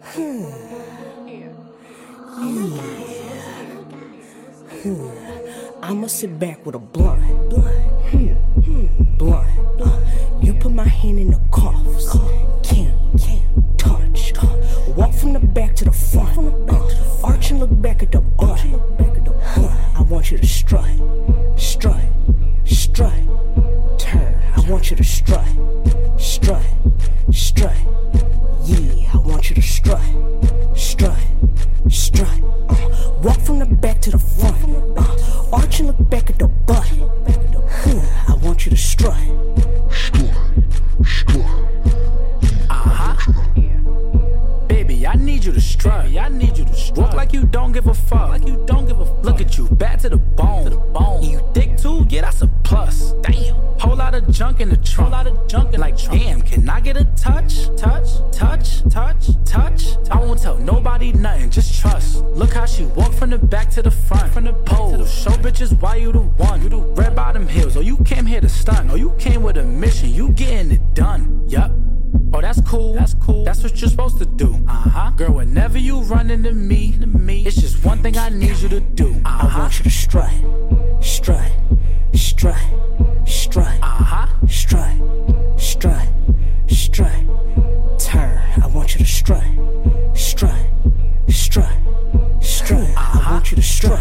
I'ma sit back with a blunt. You put my hand in the cuffs. Can't touch. Walk from the back to the front. Arch and look back at the butt. I want you to strut. Turn. I want you to strut. Yeah, I want you to strut. Walk from the back to the front. Arch and look back at the butt. I want you to strut. Baby, I need you to strut. Walk like you don't give a fuck. Look at you, bad to the bone. You thick too? Yeah, that's a plus. Damn. Whole lot of junk in the trunk. Like, damn, can I get a touch? I won't tell nobody nothing, just trust. Look how she walk from the back to the front. From the pole, show bitches why you the one. You the red bottom heels, or you came here to stunt. Or you came with a mission, you getting it done. Yup. Oh, that's cool. That's what you're supposed to do. Girl, whenever you run into me, it's just one thing I need you to do. I want you to strut. Turn. I want you to strut. I want you to strut.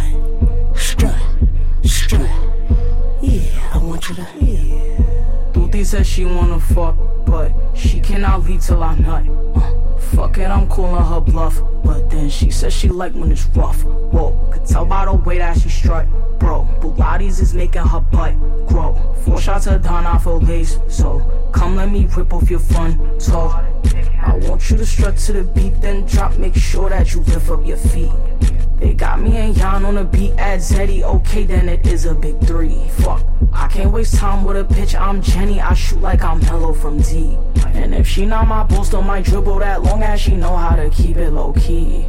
Yeah, I want you to. Tuti says she wanna fuck, but she cannot leave till I nut. Fuck it, I'm calling her bluff, but then she says she like when it's rough. Whoa, could tell by the way that she strut. Bro, Bugattis is making her butt grow. 4 shots of Don off her lace, so come let me rip off your front toe. I want you to strut to the beat, then drop, make sure that you lift up your feet. They got me and Jan on the beat at Zeddy, okay then it is a big 3. Fuck, I can't waste time with a bitch, I'm Jenny, I shoot like I'm Hello from D. And if she not my boo, still might dribble that long as she know how to keep it low key.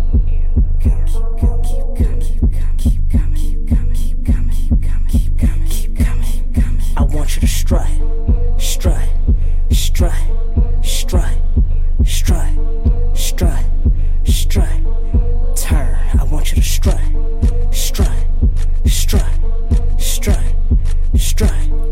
I want you to strut. Turn. I want you to strut.